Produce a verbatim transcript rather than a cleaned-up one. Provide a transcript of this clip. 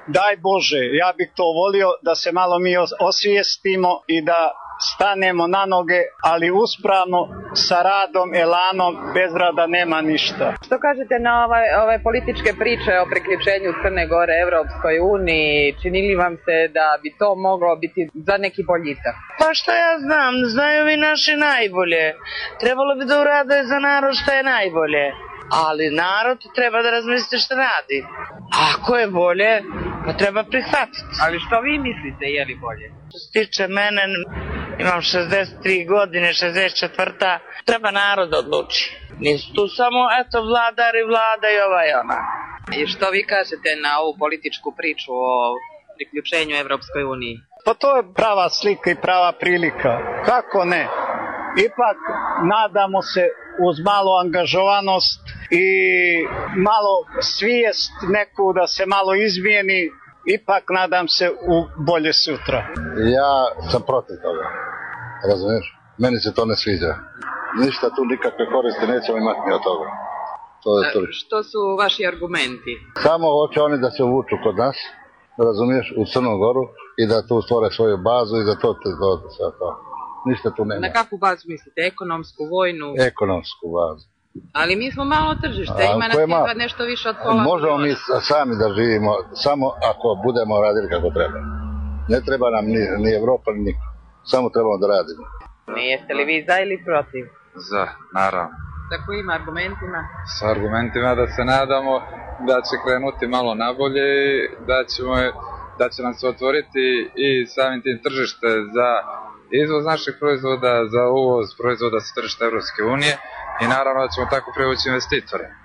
daj Bože, ja bih to volio da se malo mi osvijestimo i da stanemo na noge, ali uspravno, sa radom, elanom, bez rada nema ništa. Što kažete na ove, ove političke priče o priključenju Crne Gore Evropskoj uniji? Čini li vam se da bi to moglo biti za neki boljitak? Pa šta ja znam, znaju vi naše najbolje. Trebalo bi da urade za narod šta je najbolje. Ali narod treba da razmisli šta radi. Ako je bolje, pa treba prihvatiti. Ali što vi mislite, je li bolje? Što se tiče mene, imam šezdeset tri godine, šezdeset četvrta Treba narod odluči. Nisu tu samo, eto, vladar i vlada i ova i ona. I što vi kažete na ovu političku priču o priključenju Evropskoj uniji? Pa to je prava slika i prava prilika. Kako ne? Ipak nadamo se uz malu angažovanost i malo svijest neku da se malo izmijeni, ipak nadam se u bolje sutra. Ja sam protiv toga, razumiješ? Meni se to ne sviđa. Ništa tu nikakve koristi nećemo imati ni od toga. To je to. Što su vaši argumenti? Samo hoće oni da se uvuču kod nas, razumiješ, u Crnu Goru i da tu stvore svoju bazu i da to te to, sve to. Ništa tu nema. Na kakvu bazu mislite? Ekonomsku, vojnu? Ekonomsku bazu. Ali mi smo malo tržište, A, ima nas ima nešto više od pola. Možemo mi sami da živimo, samo ako budemo radili kako treba. Ne treba nam ni, ni Evropa, ni niko. Samo trebamo da radimo. Ne, jeste li vi za ili protiv? Za, naravno. Sa kojim argumentima? Sa argumentima da se nadamo da će krenuti malo nabolje i da, ćemo, da će nam se otvoriti i samim tim tržište za izvoz naših proizvoda, za uvoz proizvoda sa tržišta Evropske unije i naravno da ćemo tako privući investitore.